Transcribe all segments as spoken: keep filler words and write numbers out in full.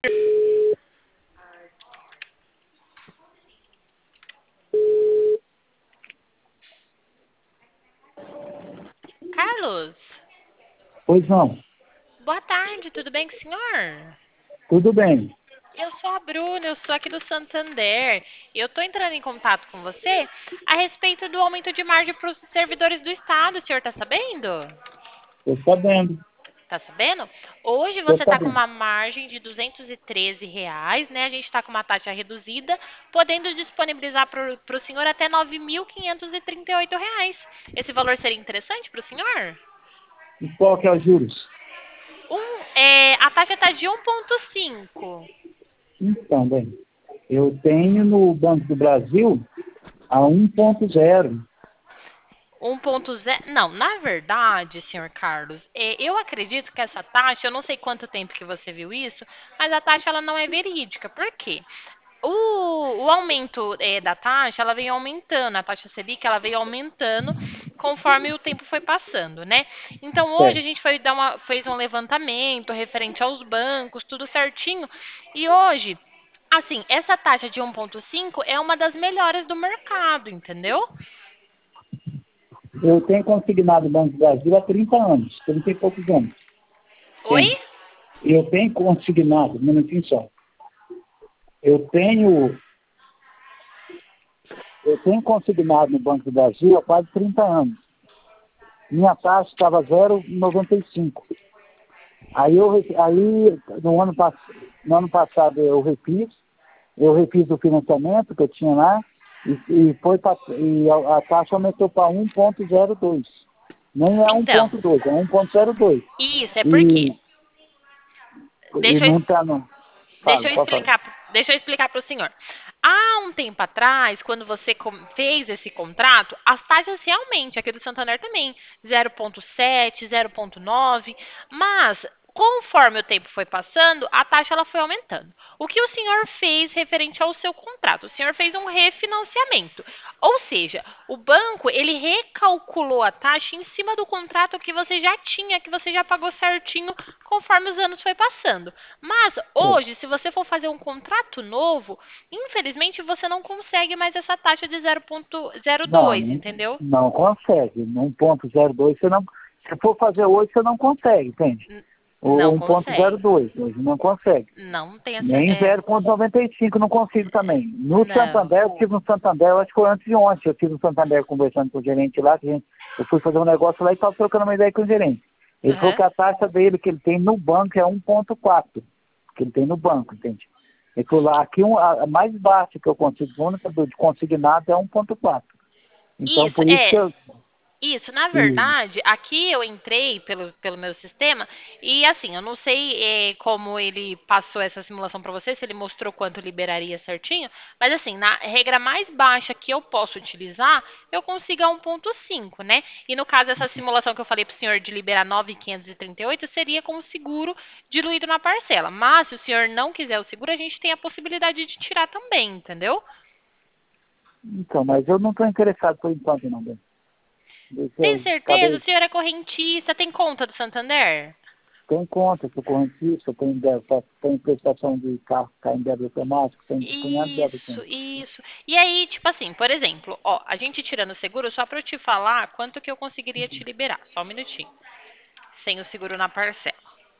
Carlos, Pois não, boa tarde, tudo bem com o senhor? tudo bem. Eu sou a Bruna, eu sou aqui do Santander. Eu estou entrando em contato com você a respeito do aumento de margem para os servidores do Estado. O senhor está sabendo? Estou sabendo, Tá sabendo? Hoje estou você está com sabendo. uma margem de duzentos e treze reais, né? A gente está com uma taxa reduzida, podendo disponibilizar para o senhor até nove mil quinhentos e trinta e oito reais. Esse valor seria interessante para o senhor? E qual que é os juros? Um, é, a taxa está de um vírgula cinco. Então, bem, eu tenho no Banco do Brasil a um ponto zero. um ponto zero. Não, na verdade, senhor Carlos, é, eu acredito que essa taxa, eu não sei quanto tempo que você viu isso, mas a taxa ela não é verídica. Por quê? O, o aumento é, da taxa, ela veio aumentando, a taxa Selic, ela veio aumentando conforme o tempo foi passando, né? Então, hoje a Certo. gente foi dar uma, fez um levantamento referente aos bancos, tudo certinho, e hoje, assim, essa taxa de um ponto cinco é uma das melhores do mercado, entendeu? Eu tenho consignado o Banco do Brasil há trinta anos, trinta e poucos anos. Oi? Tem. Eu tenho consignado, um minutinho só. Eu tenho, eu tenho consignado no Banco do Brasil há quase trinta anos. Minha taxa estava zero vírgula noventa e cinco. Aí, eu, re- aí no, ano, pass- no ano passado eu refiz, eu refiz o financiamento que eu tinha lá e, e, foi pra, e a, a taxa aumentou para um ponto zero dois. Nem é Então, um ponto dois, é um ponto zero dois. isso é porque E, e deixa eu, não está no. deixa Fala, eu pode falar. explicar, deixa eu explicar para o senhor. Há um tempo atrás, quando você com- fez esse contrato, as taxas realmente, aqui do Santander também, zero ponto sete, zero ponto nove, mas conforme o tempo foi passando, a taxa ela foi aumentando. O que o senhor fez referente ao seu contrato? O senhor fez um refinanciamento. Ou seja, o banco ele recalculou a taxa em cima do contrato que você já tinha, que você já pagou certinho conforme os anos foi passando. Mas É, hoje, se você for fazer um contrato novo, infelizmente você não consegue mais essa taxa de zero ponto zero não, dois, não, entendeu? não consegue. No um ponto zero dois você não. Se for fazer hoje, você não consegue, entende? N- O Não um ponto zero consegue. dois hoje não consegue. Não tem essa. Nem É, zero vírgula noventa e cinco não consigo também. No não. Santander, eu estive no Santander, eu acho que foi antes de ontem, eu estive no Santander conversando com o gerente lá, que a gente, eu fui fazer um negócio lá e estava trocando uma ideia com o gerente. Ele falou Aham. que a taxa dele que ele tem no banco é um ponto quatro, que ele tem no banco, entende? Ele falou lá, aqui um, a, a mais baixa que eu consigo, a única do- de consignado é um ponto quatro. Então, Isso, por isso que é. eu... Isso, na E, verdade, aqui eu entrei pelo, pelo meu sistema e assim, eu não sei eh, como ele passou essa simulação para você, se ele mostrou quanto liberaria certinho, mas assim, na regra mais baixa que eu posso utilizar, eu consigo a um ponto cinco, né? E no caso, essa simulação que eu falei para o senhor de liberar nove mil quinhentos e trinta e oito seria com o seguro diluído na parcela. Mas se o senhor não quiser o seguro, a gente tem a possibilidade de tirar também, entendeu? então, mas eu não estou interessado por enquanto não, bem. Deixa Tem eu... certeza? O Acabei... senhor é correntista, tem conta do Santander? Tem conta, sou correntista, tem, débito, tem prestação de carro, tá em débito automático, tem um punhado de débito. Isso, isso. E aí, tipo assim, por exemplo, ó, a gente tirando o seguro, só pra eu te falar quanto que eu conseguiria te liberar. Só um minutinho. Sem o seguro na parcela.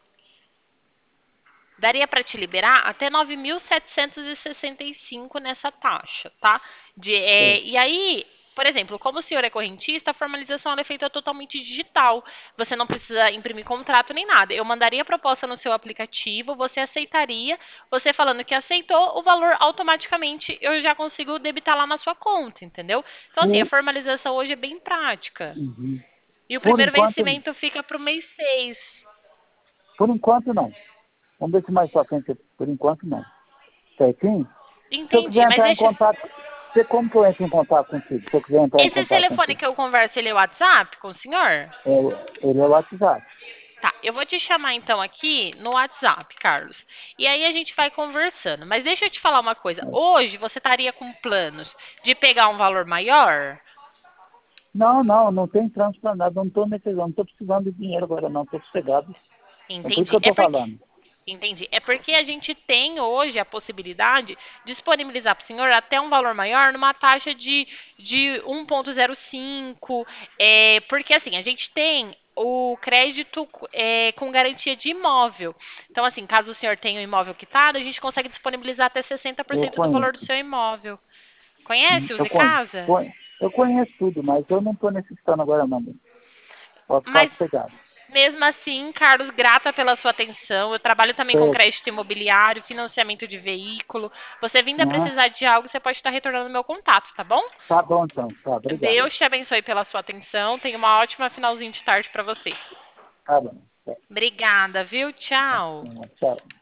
Daria pra te liberar até nove mil setecentos e sessenta e cinco nessa taxa, tá? De, é, Certo. e aí, por exemplo, como o senhor é correntista, a formalização ela é feita totalmente digital. Você não precisa imprimir contrato nem nada. Eu mandaria a proposta no seu aplicativo, você aceitaria, você falando que aceitou, o valor automaticamente eu já consigo debitar lá na sua conta, entendeu? Então, assim, a Por, formalização hoje é bem prática. uhum. E o Por primeiro enquanto, vencimento fica para o mês seis. por enquanto não. Vamos ver se mais pra frente, por enquanto não. Certinho? Se eu Entendi, quiser mas entrar em deixa. contato, você, como que eu entro em contato contigo? Se eu quiser entrar em Esse contato telefone contigo? que eu converso, ele é o WhatsApp com o senhor? É, o- ele é o WhatsApp. Tá, eu vou te chamar então aqui no WhatsApp, Carlos. E aí a gente vai conversando. Mas deixa eu te falar uma coisa. Hoje você estaria com planos de pegar um valor maior? Não, não, não tem trânsito para nada, não estou necessitando, não estou precisando de dinheiro agora não, estou sossegado. É por isso que Entendi. eu É estou porque falando. Entendi. É porque a gente tem hoje a possibilidade de disponibilizar para o senhor até um valor maior numa taxa de, de um ponto zero cinco, é, porque assim, a gente tem o crédito é, com garantia de imóvel. Então, assim, caso o senhor tenha um imóvel quitado, a gente consegue disponibilizar até sessenta por Eu cento do valor do conheço. seu imóvel. Conhece o Eu conheço. Zecasa? Conhe- Eu conheço tudo, mas eu não estou necessitando agora não. Pode ficar Mas sossegado. mesmo assim, Carlos, grata pela sua atenção. Eu trabalho também com Certo. crédito imobiliário, financiamento de veículo. Você vindo a Aham. precisar de algo, você pode estar retornando meu contato, tá bom? Tá bom então. Tá, obrigado. Deus te abençoe pela sua atenção. Tenha uma ótima finalzinho de tarde para você. Tá bom. Tá. Obrigada, viu? Tchau. Tchau.